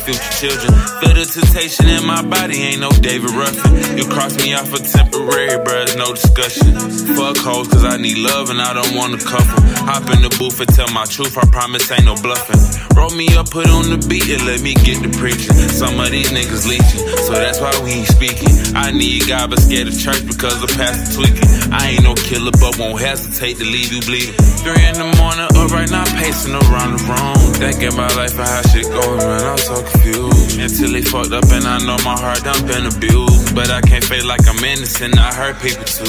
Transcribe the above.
future children. Feel the temptation in my body, ain't no David Ruffin. You cross me off for temporary, bruh, there's no discussion. Fuck hoes, cause I need love and I don't want a couple. Hop in the booth and tell my truth, I promise ain't no bluffing. Roll me up, put on the beat and let me get to preaching. Some of these niggas leeching, so that's why we ain't speaking. I need God but scared of church because the pastor tweaking. I ain't no killer but won't hesitate to leave you bleeding. 3 in the morning, up right now pacing around the room. Thinking about life and how shit going, man, I'm so confused. Until they fucked up and I know my heart done been abused. But I can't feel like I'm innocent, I hurt people too.